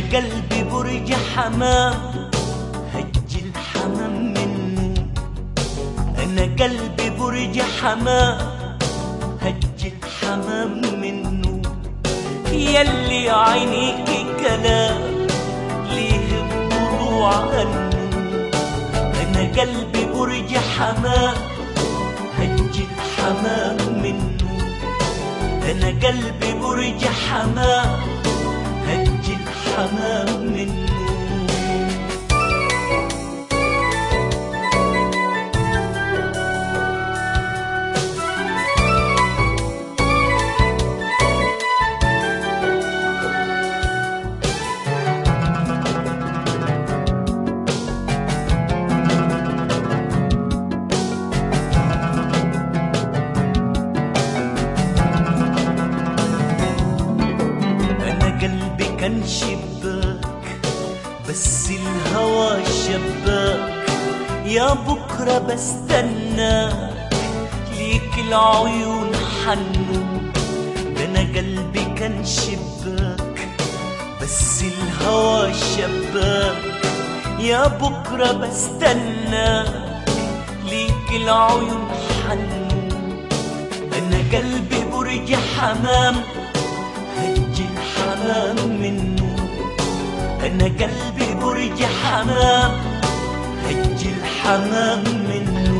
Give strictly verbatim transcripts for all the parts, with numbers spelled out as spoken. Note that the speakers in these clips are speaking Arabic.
قلبي برج حمام هج الحمام منه. أنا قلبي برج حمام هج الحمام منه. يلي عينيك كلام ليه الضلوع عنه. أنا قلبي برج حمام هج الحمام منه. أنا قلبي برج حمام هج الحمام منه. قلبي كان شباك بس الهوى شباك. يا بكرة بستناك ليك العيون حنو. ده أنا قلبي كان شباك بس الهوى شباك. يا بكرة بستناك ليك العيون حنو. أنا قلبي برج حمام هج الحمام منه. أنا قلبي برج حمام هج الحمام منه.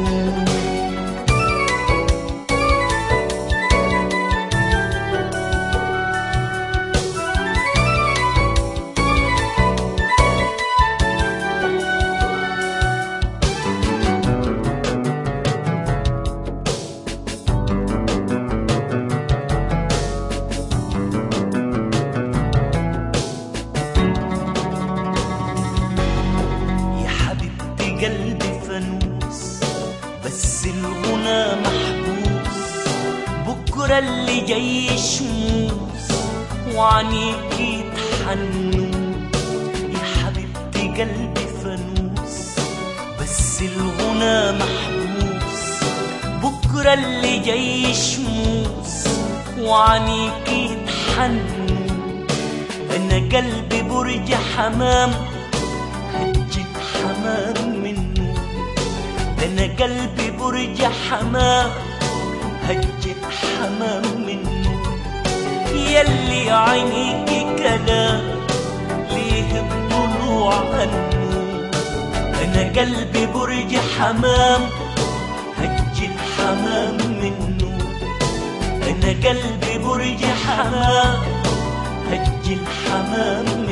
قلبي فانوس بس الغنى محبوس. بكرة اللي جاي شموس وعنيك يتحنوا. يا حبيبتي قلبي فانوس بس الغنى محبوس. بكرة اللي جاي شموس وعنيك يتحنوا. أنا قلبي برج حمام هج الحمام منه. أنا قلبي برج حمام هج الحمام منه. يلي عينيك كلام ليه الضلوع عنه. أنا قلبي برج حمام هج الحمام منه. أنا قلبي برج حمام هج الحمام